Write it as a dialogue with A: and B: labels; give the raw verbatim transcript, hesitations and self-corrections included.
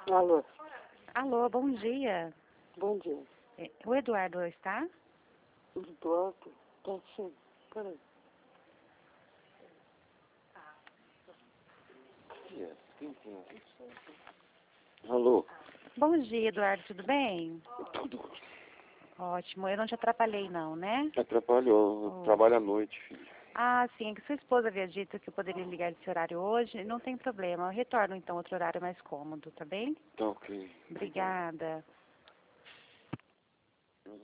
A: Alô,
B: Alô, bom dia.
A: bom dia.
B: É, O Eduardo está?
A: Eduardo, tá sim. Peraí. Alô,
B: Bom dia, Eduardo, tudo bem?
A: tudo
B: Ótimo, eu não te atrapalhei não, né?
A: atrapalhou. Eu
B: Oh.
A: trabalho à noite, filho.
B: Ah, sim, é que sua esposa havia dito que eu poderia ligar esse horário hoje. Não tem problema, eu retorno então outro horário mais cômodo, tá bem?
A: Tá ok.
B: Obrigada.